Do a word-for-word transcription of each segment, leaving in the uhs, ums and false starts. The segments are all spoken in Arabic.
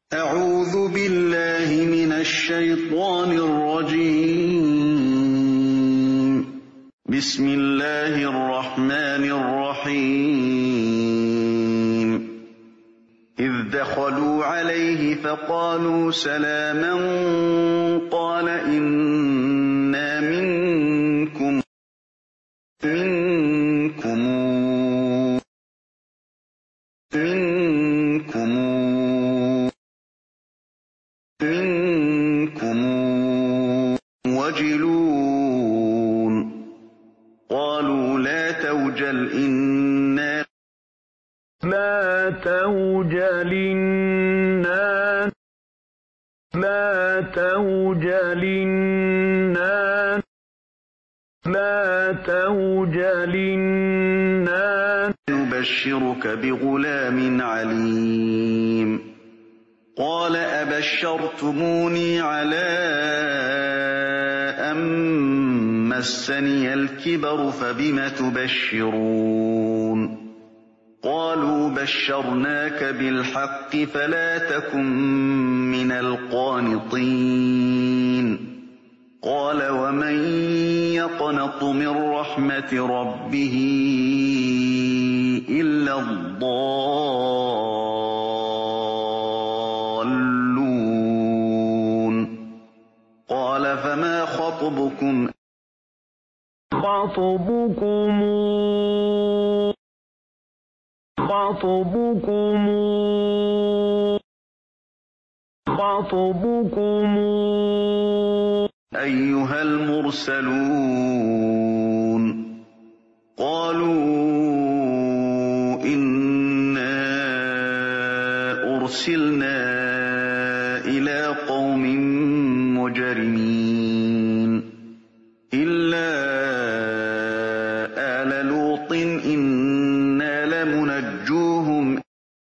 أعوذ بالله من الشيطان الرجيم. بسم الله الرحمن الرحيم. إذ دخلوا عليه فقالوا سلاما قال إنا منكم منكم منكم منكم وجلون قالوا لا توجل إنا لا توجل إنا لا توجل إنا لا توجل إنا نبشرك بغلام عليم. قال أبشرتموني على أن مسني الكبر فبم تبشرون قالوا بشرناك بالحق فلا تكن من القانطين. قال ومن يقنط من رحمة ربه إلا الضالون. قال فما خطبكم خطبكم خطبكم خطبكم أيها المرسلون. قالوا إنا أرسلنا إلى قوم مجرمين إلا آل لوط إنا لمنجوهم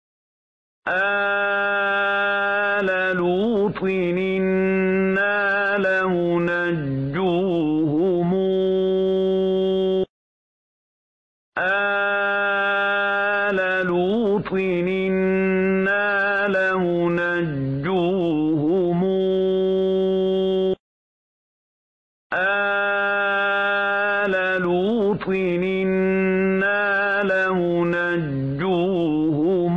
آل لوط إنا لمنجوهم آل لوط إنا لمنجوهم آل لوط إنا لمنجوهم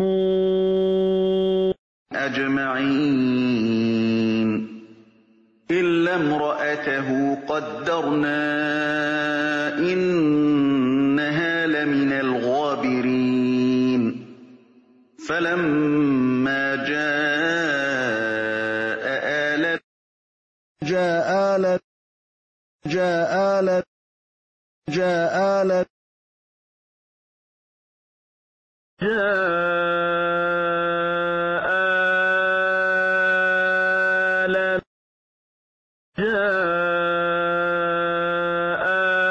أجمعين إلا امرأته قدرنا إنها لمن الغابرين. فلما جاء آل جاء آل جاء آل جاء آل جاء آل جاء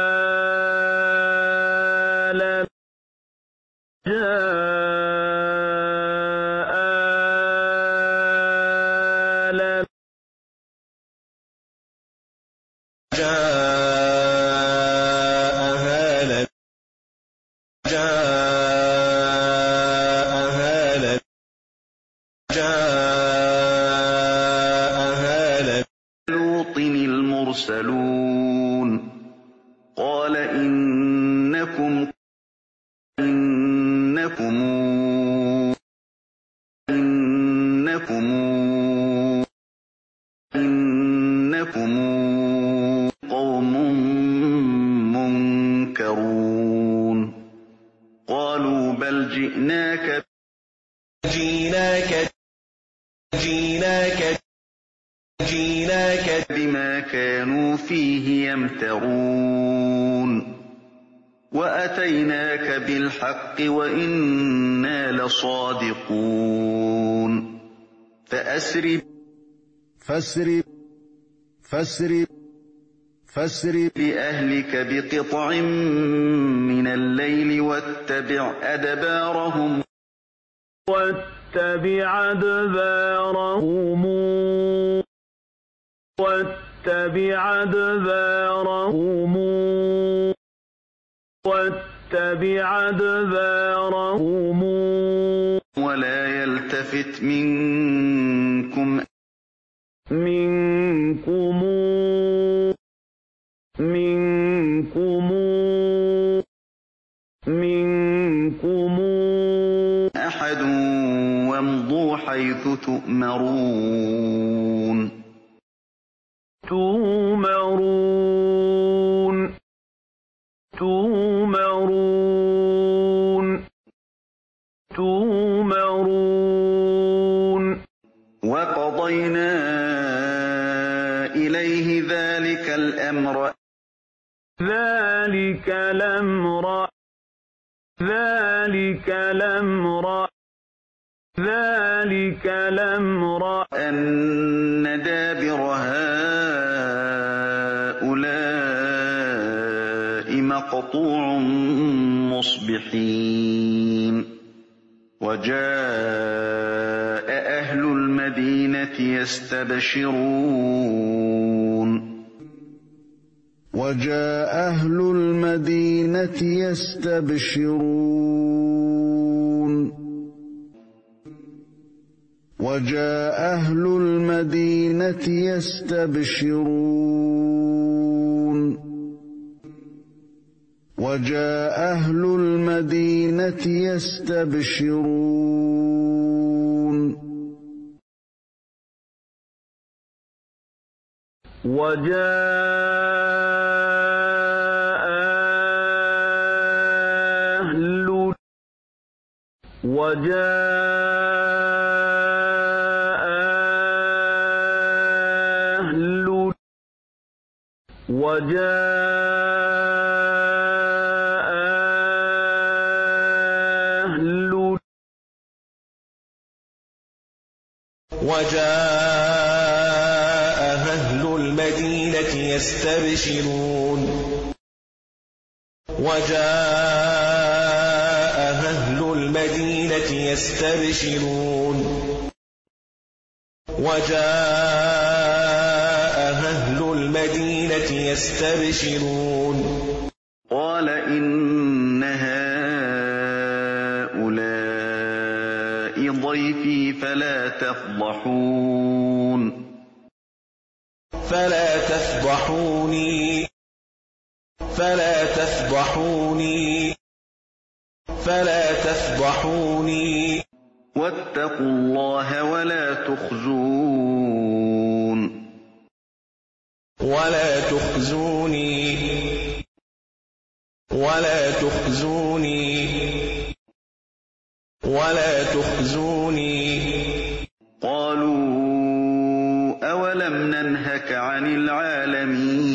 آل جاء آل لوط المرسلون. قال إنكم إنكم إنكم إنكم قوم منكرون. قالوا بل جئناك جئناك جئناك جئناك بما كانوا فيه يمترون وأتيناك بالحق وإنا لصادقون. فأسر فاسر فاسر فاسر بأهلك بقطع من الليل واتبع أدبارهم واتبع أدبارهم واتبع أدبارهم واتبع أدبارهم ولا يلتفت منكم منكم منكم منكم منكم أحد وامضوا حيث تؤمرون تؤمرون تؤمرون تؤمرون وقضينا إليه ذلك الأمر ذلك الأمر ذلك الأمر ذلك الأمر أن دابر هؤلاء مقطوع مصبحين وجاء أهل المدينة يستبشرون وجاء أهل المدينة يستبشرون وجاء أهل المدينة يستبشرون وجاء أهل المدينة يستبشرون وجاء أهل وجاء أهل وجاء أهل وجاء أهل المدينة يستبشرون وجاء أهل المدينة يستبشرون وجاء أهل المدينة يستبشرون قال إن هؤلاء ضيفي فلا تفضحون فلا تفضحوني فلا تفضحوني فلا تفضحوني واتقوا الله ولا تخزون ولا تخزوني ولا تخزوني ولا تخزوني قالوا أولم ننهك عن العالمين